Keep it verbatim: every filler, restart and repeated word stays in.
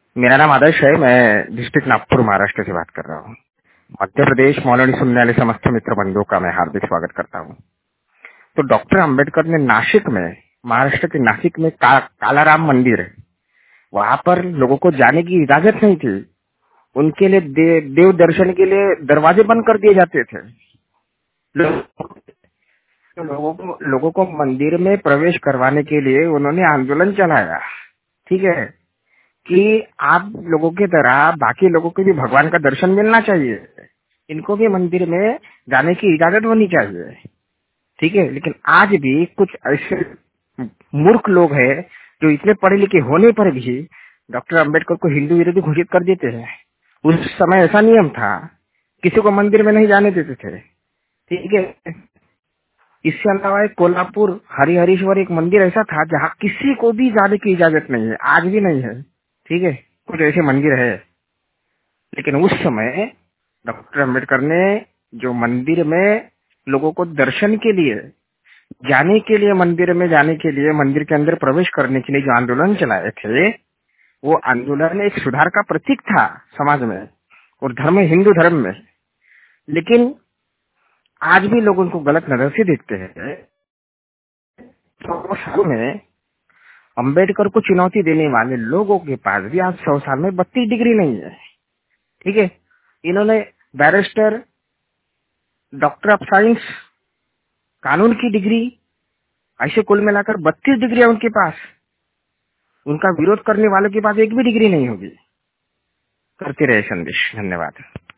मेरा नाम आदर्श है। मैं डिस्ट्रिक्ट नागपुर महाराष्ट्र से बात कर रहा हूँ। मध्य प्रदेश मौलानी सुनने वाले समस्त मित्र बंधुओं का मैं हार्दिक स्वागत करता हूँ। तो डॉक्टर अंबेडकर ने नासिक में, महाराष्ट्र के नासिक में का, कालाराम मंदिर है, वहाँ पर लोगों को जाने की इजाजत नहीं थी। उनके लिए दे, देव दर्शन के लिए दरवाजे बंद कर दिए जाते थे। लोग- लोगों को लोगों को मंदिर में प्रवेश करवाने के लिए उन्होंने आंदोलन चलाया। ठीक है कि आप लोगों की तरह बाकी लोगों को भी भगवान का दर्शन मिलना चाहिए, इनको भी मंदिर में जाने की इजाजत होनी चाहिए। ठीक है, लेकिन आज भी कुछ ऐसे मूर्ख लोग हैं जो इतने पढ़े लिखे होने पर भी डॉक्टर अंबेडकर को हिंदू विरोधी घोषित कर देते हैं। उस समय ऐसा नियम था, किसी को मंदिर में नहीं जाने देते थे। ठीक है, इसके अलावा एक कोल्हापुर हरिहरेश्वर एक मंदिर ऐसा था जहाँ किसी को भी जाने की इजाजत नहीं है, आज भी नहीं है। ठीक है, कुछ ऐसे मंदिर है, लेकिन उस समय डॉक्टर अंबेडकर ने जो मंदिर में लोगों को दर्शन के लिए जाने के लिए मंदिर में जाने के लिए मंदिर के अंदर प्रवेश करने के लिए जो आंदोलन चलाए थे, वो आंदोलन एक सुधार का प्रतीक था समाज में और धर्म हिंदू धर्म में। लेकिन आज भी लोग उनको गलत नजर से देखते हैं। सौ साल में अंबेडकर को चुनौती देने वाले लोगों के पास भी आज सौ साल में बत्तीस डिग्री नहीं है। ठीक है, इन्होंने बैरिस्टर, डॉक्टर ऑफ साइंस, कानून की डिग्री, ऐसे कुल मिलाकर बत्तीस डिग्री है उनके पास। उनका विरोध करने वालों के पास एक भी डिग्री नहीं होगी। करते रहे संदेश। धन्यवाद।